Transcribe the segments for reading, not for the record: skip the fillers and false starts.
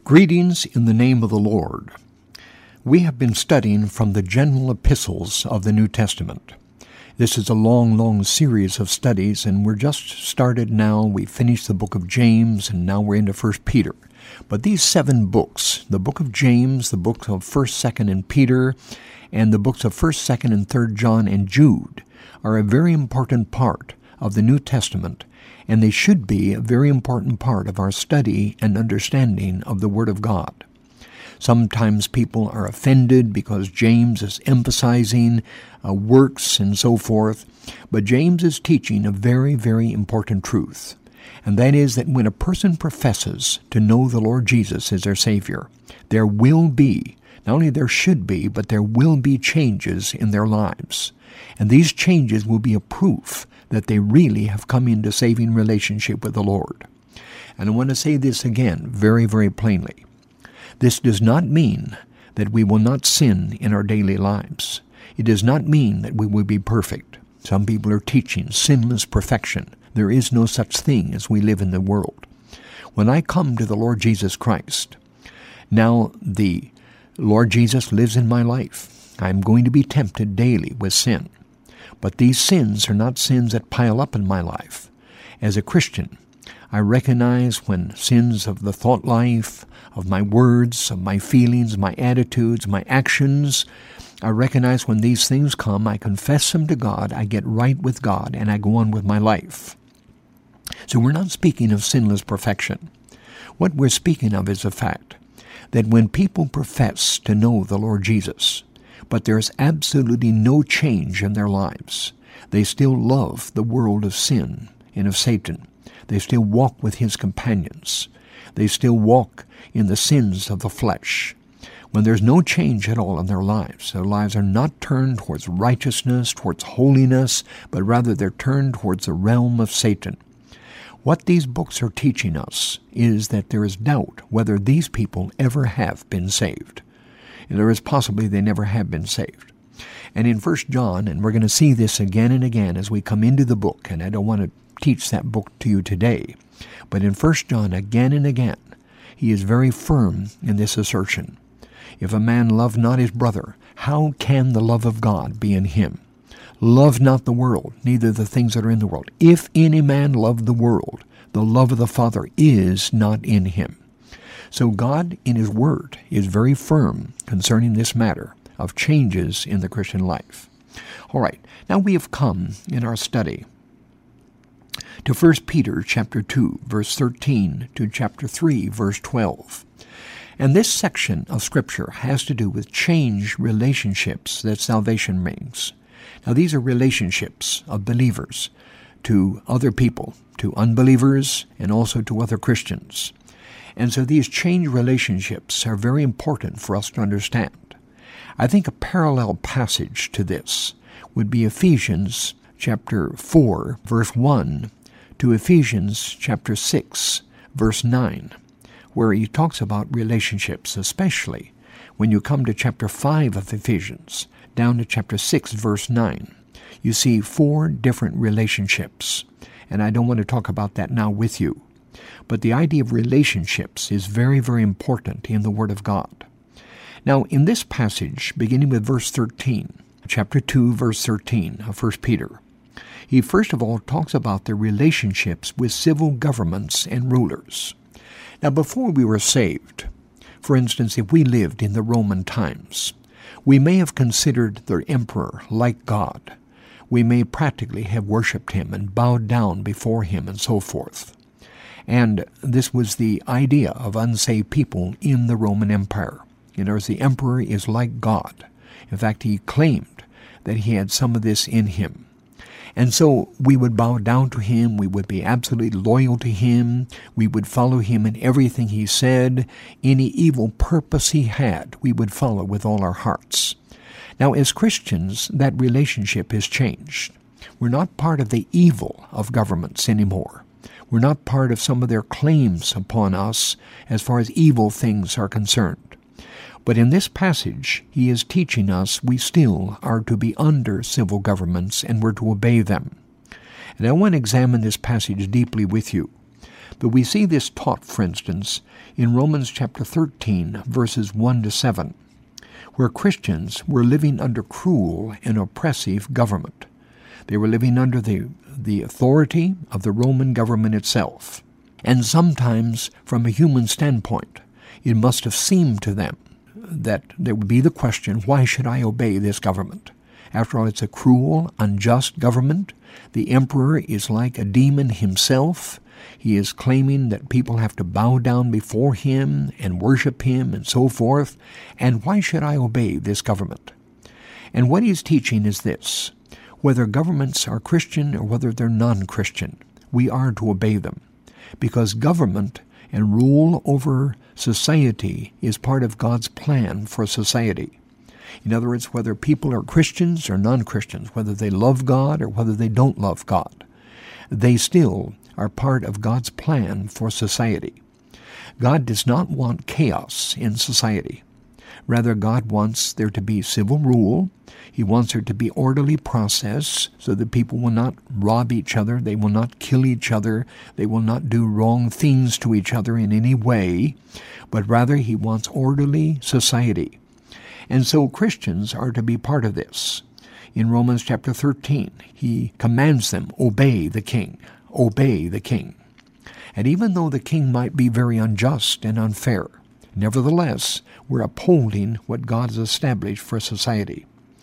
Greetings in the name of the Lord. We have been studying from the general epistles of the New Testament. This is a long series of studies, and we're just started now. We finished the book of James, and now we're into 1 Peter. But these 7 books, the book of James, the books of 1st, 2nd, and Peter, and the books of 1st, 2nd, and 3rd John and Jude, are a very important part of the New Testament, and they should be a very important part of our study and understanding of the Word of God. Sometimes people are offended because James is emphasizing works and so forth, but James is teaching a very important truth, and that is that when a person professes to know the Lord Jesus as their Savior, there will be, not only there should be, but there will be changes in their lives. And these changes will be a proof that they really have come into saving relationship with the Lord. And I want to say this again very plainly. This does not mean that we will not sin in our daily lives. It does not mean that we will be perfect. Some people are teaching sinless perfection. There is no such thing as we live in the world. When I come to the Lord Jesus Christ, now the Lord Jesus lives in my life. I'm going to be tempted daily with sin. But these sins are not sins that pile up in my life. As a Christian, I recognize when sins of the thought life, of my words, of my feelings, my attitudes, my actions, I recognize when these things come, I confess them to God, I get right with God, and I go on with my life. So we're not speaking of sinless perfection. What we're speaking of is the fact that when people profess to know the Lord Jesus, but there's absolutely no change in their lives, they still love the world of sin and of Satan. They still walk with his companions. They still walk in the sins of the flesh. When there's no change at all in their lives are not turned towards righteousness, towards holiness, but rather they're turned towards the realm of Satan. What these books are teaching us is that there is doubt whether these people ever have been saved. And there is possibly they never have been saved. And in 1 John, and we're going to see this again and again as we come into the book, and I don't want to teach that book to you today, but in 1 John again and again, he is very firm in this assertion. If a man love not his brother, how can the love of God be in him? Love not the world, neither the things that are in the world. If any man love the world, the love of the Father is not in him. So God, in His Word, is very firm concerning this matter of changes in the Christian life. All right, now we have come in our study to 1 Peter chapter 2, verse 13 to chapter 3, verse 12. And this section of Scripture has to do with change relationships that salvation brings. Now these are relationships of believers to other people, to unbelievers, and also to other Christians. And so these change relationships are very important for us to understand. I think a parallel passage to this would be Ephesians chapter 4, verse 1 to Ephesians chapter 6, verse 9, where he talks about relationships, especially when you come to chapter 5 of Ephesians, down to chapter 6, verse 9. You see 4 different relationships, and I don't want to talk about that now with you. But the idea of relationships is very important in the Word of God. Now, in this passage, beginning with verse 13, chapter 2, verse 13 of 1 Peter, he first of all talks about the relationships with civil governments and rulers. Now, before we were saved, for instance, if we lived in the Roman times, we may have considered the emperor like God. We may practically have worshipped him and bowed down before him and so forth. And this was the idea of unsaved people in the Roman Empire. In other words, the emperor is like God. In fact, he claimed that he had some of this in him. And so we would bow down to him, we would be absolutely loyal to him, we would follow him in everything he said. Any evil purpose he had, we would follow with all our hearts. Now, as Christians, that relationship has changed. We're not part of the evil of governments anymore. We're not part of some of their claims upon us as far as evil things are concerned. But in this passage, he is teaching us we still are to be under civil governments and we're to obey them. And I want to examine this passage deeply with you. But we see this taught, for instance, in Romans chapter 13, verses 1 to 7, where Christians were living under cruel and oppressive government. They were living under the authority of the Roman government itself. And sometimes, from a human standpoint, it must have seemed to them that there would be the question, why should I obey this government? After all, it's a cruel, unjust government. The emperor is like a demon himself. He is claiming that people have to bow down before him and worship him and so forth. And why should I obey this government? And what he's teaching is this: whether governments are Christian or whether they're non-Christian, we are to obey them, because government and rule over society is part of God's plan for society. In other words, whether people are Christians or non-Christians, whether they love God or whether they don't love God, they still are part of God's plan for society. God does not want chaos in society. Rather, God wants there to be civil rule. He wants there to be orderly process so that people will not rob each other, they will not kill each other, they will not do wrong things to each other in any way, but rather he wants orderly society. And so Christians are to be part of this. In Romans chapter 13, he commands them, obey the king, obey the king. And even though the king might be very unjust and unfair, nevertheless, we're upholding what God has established for society.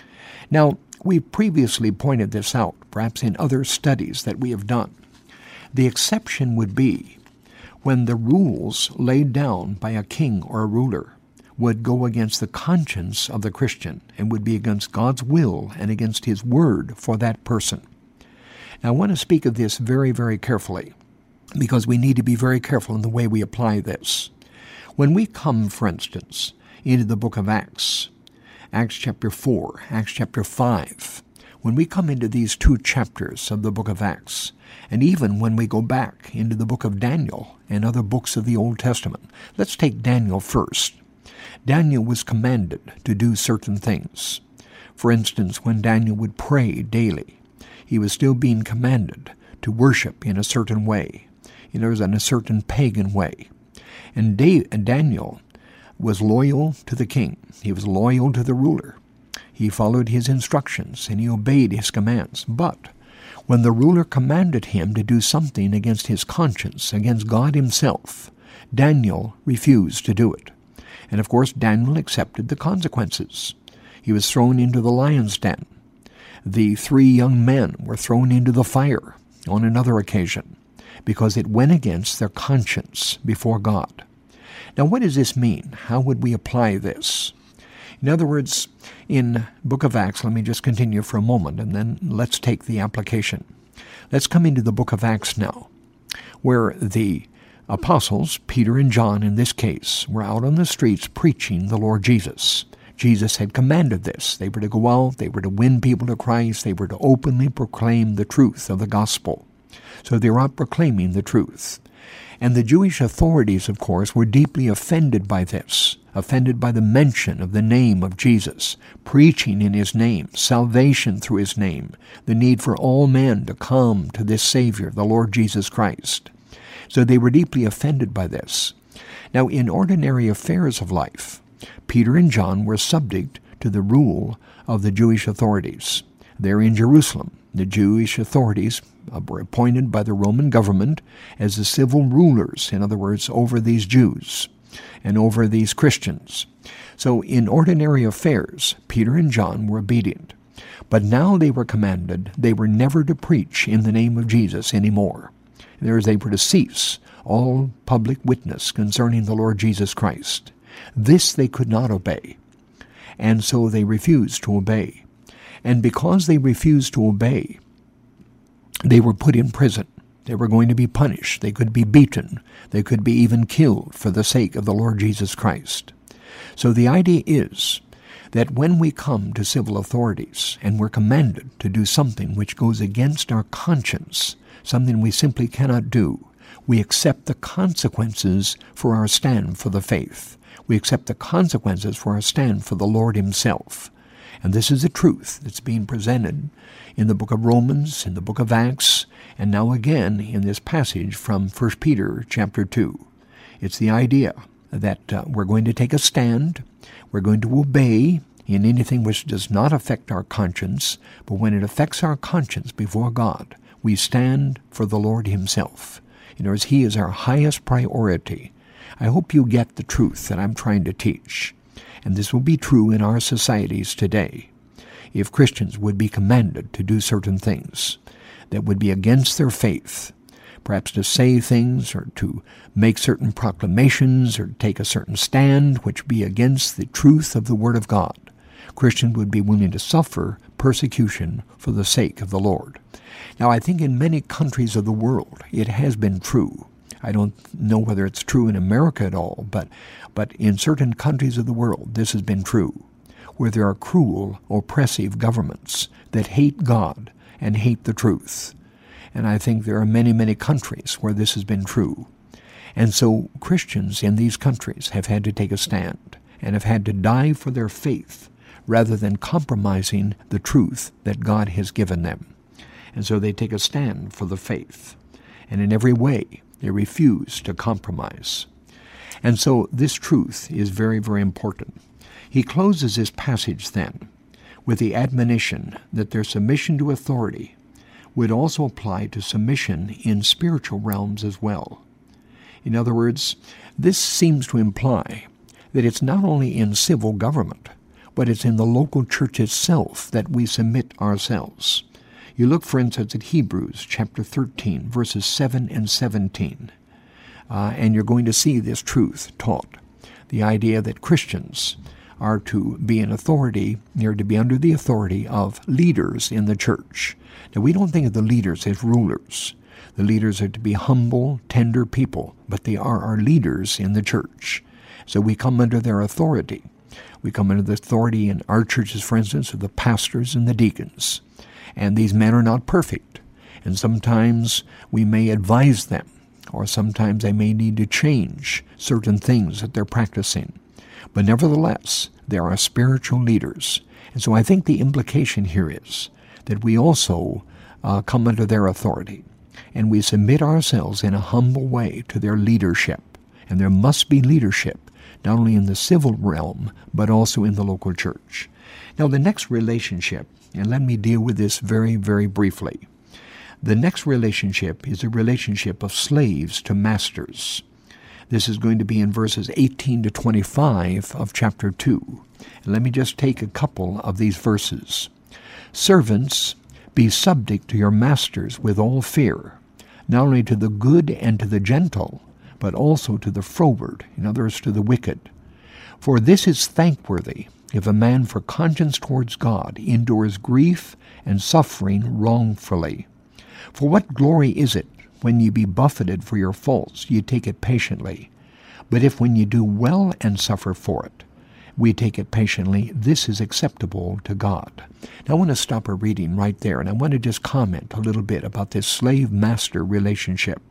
Now, we've previously pointed this out, perhaps in other studies that we have done. The exception would be when the rules laid down by a king or a ruler would go against the conscience of the Christian and would be against God's will and against his word for that person. Now, I want to speak of this very, very carefully, because we need to be very careful in the way we apply this. When we come, for instance, into the book of Acts, Acts chapter 4, Acts chapter 5, when we come into these two chapters of the book of Acts, and even when we go back into the book of Daniel and other books of the Old Testament, let's take Daniel first. Daniel was commanded to do certain things. For instance, when Daniel would pray daily, he was still being commanded to worship in a certain way. In a certain pagan way. And Daniel was loyal to the king. He was loyal to the ruler. He followed his instructions and he obeyed his commands. But when the ruler commanded him to do something against his conscience, against God himself, Daniel refused to do it. And of course, Daniel accepted the consequences. He was thrown into the lion's den. The 3 young men were thrown into the fire on another occasion, because it went against their conscience before God. Now, what does this mean? How would we apply this? In other words, in book of Acts, let me just continue for a moment, and then let's take the application. Let's come into the book of Acts now, where the apostles, Peter and John in this case, were out on the streets preaching the Lord Jesus. Jesus had commanded this. They were to go out, they were to win people to Christ, they were to openly proclaim the truth of the gospel. So they were out proclaiming the truth. And the Jewish authorities, of course, were deeply offended by this, offended by the mention of the name of Jesus, preaching in his name, salvation through his name, the need for all men to come to this Savior, the Lord Jesus Christ. So they were deeply offended by this. Now, in ordinary affairs of life, Peter and John were subject to the rule of the Jewish authorities. They're in Jerusalem. The Jewish authorities were appointed by the Roman government as the civil rulers, in other words, over these Jews and over these Christians. So in ordinary affairs, Peter and John were obedient. But now they were commanded they were never to preach in the name of Jesus anymore. They were to cease all public witness concerning the Lord Jesus Christ. This they could not obey, and so they refused to obey. And because they refused to obey, they were put in prison. They were going to be punished. They could be beaten. They could be even killed for the sake of the Lord Jesus Christ. So the idea is that when we come to civil authorities and we're commanded to do something which goes against our conscience, something we simply cannot do, we accept the consequences for our stand for the faith. We accept the consequences for our stand for the Lord himself. And this is the truth that's being presented in the book of Romans, in the book of Acts, and now again in this passage from 1 Peter chapter 2. It's the idea that we're going to take a stand, we're going to obey in anything which does not affect our conscience, but when it affects our conscience before God, we stand for the Lord himself. In other words, he is our highest priority. I hope you get the truth that I'm trying to teach. And this will be true in our societies today. If Christians would be commanded to do certain things that would be against their faith, perhaps to say things or to make certain proclamations or take a certain stand which be against the truth of the Word of God, Christians would be willing to suffer persecution for the sake of the Lord. Now, I think in many countries of the world it has been true. I don't know whether it's true in America at all, but in certain countries of the world this has been true, where there are cruel, oppressive governments that hate God and hate the truth. And I think there are many, many countries where this has been true. And so Christians in these countries have had to take a stand and have had to die for their faith rather than compromising the truth that God has given them. And so they take a stand for the faith. And in every way, they refuse to compromise. And so this truth is very, very important. He closes this passage then with the admonition that their submission to authority would also apply to submission in spiritual realms as well. In other words, this seems to imply that it's not only in civil government, but it's in the local church itself that we submit ourselves. You look, for instance, at Hebrews chapter 13, verses 7 and 17, and you're going to see this truth taught. The idea that Christians are to be in authority, they're to be under the authority of leaders in the church. Now, we don't think of the leaders as rulers. The leaders are to be humble, tender people, but they are our leaders in the church. So we come under their authority. We come under the authority in our churches, for instance, of the pastors and the deacons. And these men are not perfect. And sometimes we may advise them, or sometimes they may need to change certain things that they're practicing. But nevertheless, they are spiritual leaders. And so I think the implication here is that we also come under their authority. And we submit ourselves in a humble way to their leadership. And there must be leadership, not only in the civil realm, but also in the local church. Now, the next relationship, and let me deal with this very, very briefly. The next relationship is a relationship of slaves to masters. This is going to be in verses 18 to 25 of chapter 2. And let me just take a couple of these verses. Servants, be subject to your masters with all fear, not only to the good and to the gentle, but also to the froward, in other words, to the wicked. For this is thankworthy, if a man for conscience towards God endures grief and suffering wrongfully. For what glory is it, when ye be buffeted for your faults, ye take it patiently? But if when ye do well and suffer for it, we take it patiently, this is acceptable to God. Now I want to stop our reading right there, and I want to just comment a little bit about this slave-master relationship.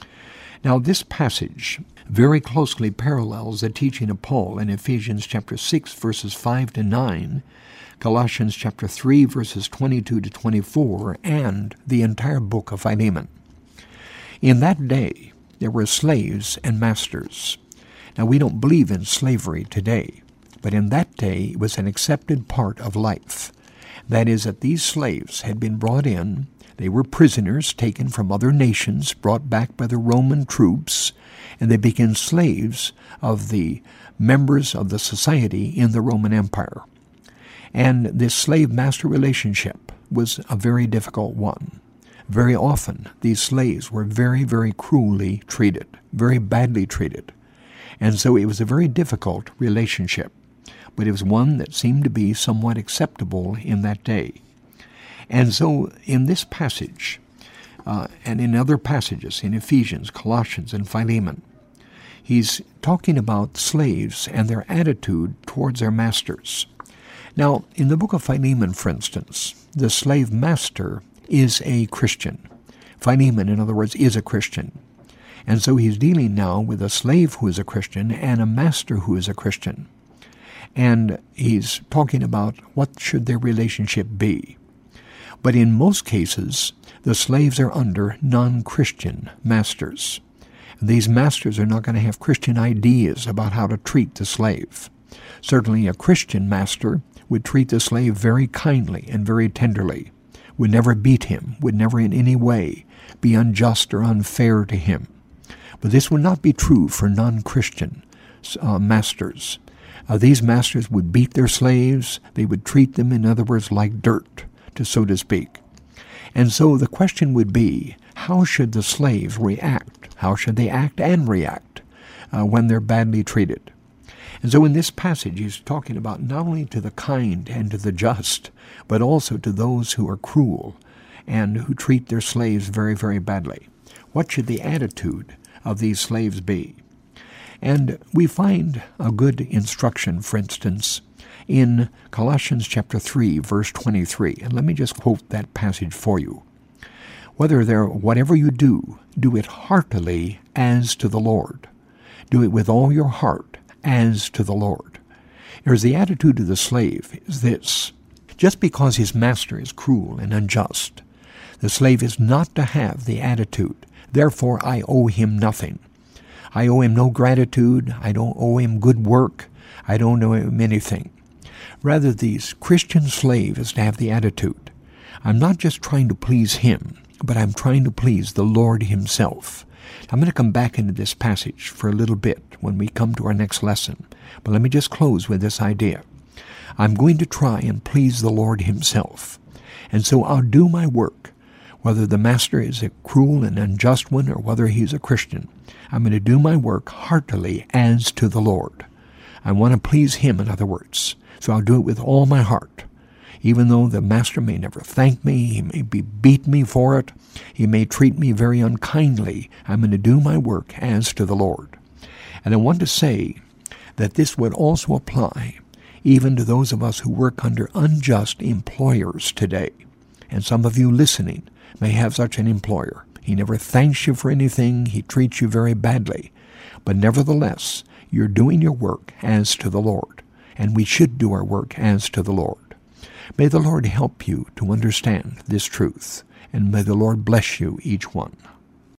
Now this passage very closely parallels the teaching of Paul in Ephesians chapter 6, verses 5 to 9, Colossians chapter 3, verses 22 to 24, and the entire book of Philemon. In that day, there were slaves and masters. Now, we don't believe in slavery today, but in that day, it was an accepted part of life. That is, that these slaves had been brought in. They were prisoners taken from other nations, brought back by the Roman troops, and they became slaves of the members of the society in the Roman Empire. And this slave-master relationship was a very difficult one. Very often, these slaves were very, very cruelly treated, very badly treated. And so it was a very difficult relationship, but it was one that seemed to be somewhat acceptable in that day. And so in this passage, and in other passages in Ephesians, Colossians, and Philemon, he's talking about slaves and their attitude towards their masters. Now, in the book of Philemon, for instance, the slave master is a Christian. Philemon, in other words, is a Christian. And so he's dealing now with a slave who is a Christian and a master who is a Christian. And he's talking about what should their relationship be. But in most cases, the slaves are under non-Christian masters. These masters are not going to have Christian ideas about how to treat the slave. Certainly a Christian master would treat the slave very kindly and very tenderly, would never beat him, would never in any way be unjust or unfair to him. But this would not be true for non-Christian masters. These masters would beat their slaves. They would treat them, in other words, like dirt, so to speak. And so the question would be, how should the slaves react? How should they act and react when they're badly treated? And so in this passage, he's talking about not only to the kind and to the just, but also to those who are cruel and who treat their slaves very, very badly. What should the attitude of these slaves be? And we find a good instruction, for instance, in Colossians chapter 3, verse 23. And let me just quote that passage for you. Whatever you do, do it heartily as to the Lord. Do it with all your heart as to the Lord. Here's the attitude of the slave is this. Just because his master is cruel and unjust, the slave is not to have the attitude, therefore I owe him nothing. I owe him no gratitude. I don't owe him good work. I don't owe him anything. Rather, the Christian slave is to have the attitude, I'm not just trying to please him, but I'm trying to please the Lord himself. I'm going to come back into this passage for a little bit when we come to our next lesson. But let me just close with this idea. I'm going to try and please the Lord himself. And so I'll do my work, whether the master is a cruel and unjust one or whether he's a Christian. I'm going to do my work heartily as to the Lord. I want to please him, in other words. So I'll do it with all my heart. Even though the master may never thank me, he may beat me for it, he may treat me very unkindly, I'm going to do my work as to the Lord. And I want to say that this would also apply even to those of us who work under unjust employers today. And some of you listening may have such an employer. He never thanks you for anything, he treats you very badly. But nevertheless, you're doing your work as to the Lord. And we should do our work as to the Lord. May the Lord help you to understand this truth, and may the Lord bless you, each one.